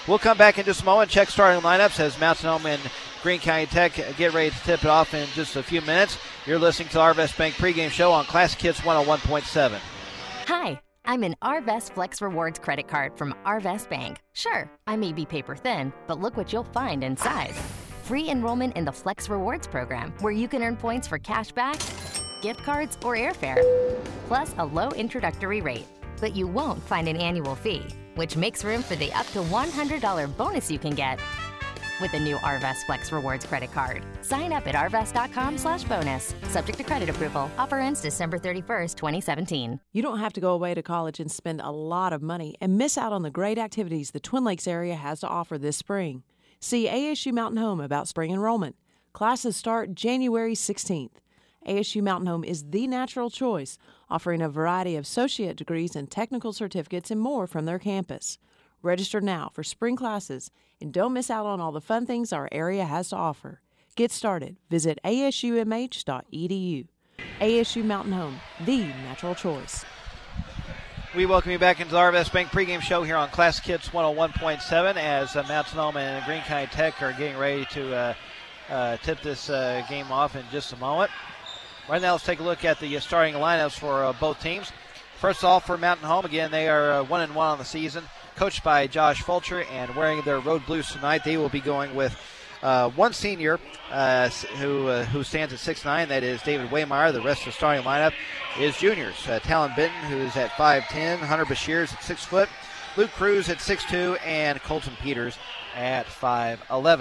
We'll come back in just a moment, check starting lineups as Mountain Home and Greene County Tech get ready to tip it off in just a few minutes. You're listening to Arvest Bank pregame show on Classic Hits 101.7. Hi, I'm an Arvest Flex Rewards credit card from Arvest Bank. Sure, I may be paper thin, but look what you'll find inside. Free enrollment in the Flex Rewards program, where you can earn points for cash back, gift cards, or airfare, plus a low introductory rate. But you won't find an annual fee, which makes room for the up to $100 bonus you can get with the new Arvest Flex Rewards credit card. Sign up at arvest.com/bonus. Subject to credit approval. Offer ends December 31st, 2017. You don't have to go away to college and spend a lot of money and miss out on the great activities the Twin Lakes area has to offer this spring. See ASU Mountain Home about spring enrollment. Classes start January 16th. ASU Mountain Home is the natural choice, offering a variety of associate degrees and technical certificates and more from their campus. Register now for spring classes and don't miss out on all the fun things our area has to offer. Get started. Visit asumh.edu. ASU Mountain Home, the natural choice. We welcome you back into the Arvest Bank pregame show here on Classic Hits 101.7 as Mountain Home and Greene County Tech are getting ready to tip this game off in just a moment. Right now, let's take a look at the starting lineups for both teams. First off, for Mountain Home, again, they are 1-1 on the season, coached by Josh Fulcher, and wearing their road blues tonight. They will be going with one senior who stands at 6'9", that is David Waymeyer. The rest of the starting lineup is juniors. Talon Benton, who's at 5'10", Hunter Bashir is at 6 foot, Luke Cruz at 6'2", and Colton Peters at 5'11".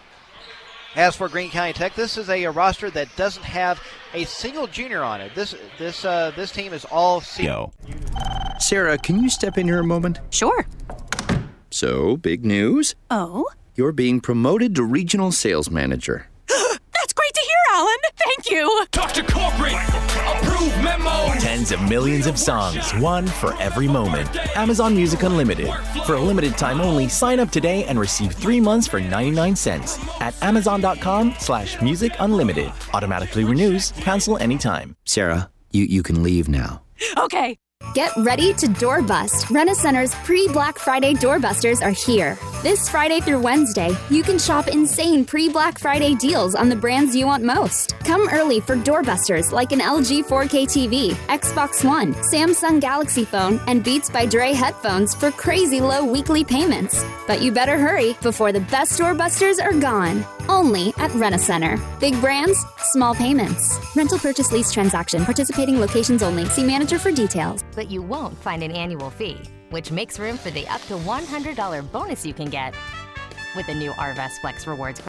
As for Greene County Tech, this is a roster that doesn't have a single junior on it. This team is all senior. Sarah, can you step in here a moment? Sure. So, big news? Oh? You're being promoted to regional sales manager. That's great to hear, Alan. Thank you. Dr. Corporate, approved memo. Tens of millions of songs, one for every moment. Amazon Music Unlimited. For a limited time only, sign up today and receive 3 months for 99 cents at amazon.com/music unlimited. Automatically renews, cancel anytime. Sarah, you can leave now. Okay. Get ready to doorbust. Rent-A-Center's pre-Black Friday doorbusters are here. This Friday through Wednesday, you can shop insane pre-Black Friday deals on the brands you want most. Come early for doorbusters like an LG 4K TV, Xbox One, Samsung Galaxy phone, and Beats by Dre headphones for crazy low weekly payments. But you better hurry before the best doorbusters are gone. Only at Rent-A-Center. Big brands, small payments. Rental purchase lease transaction. Participating locations only. See manager for details. But you won't find an annual fee, which makes room for the up to $100 bonus you can get with the new Arvest Flex Rewards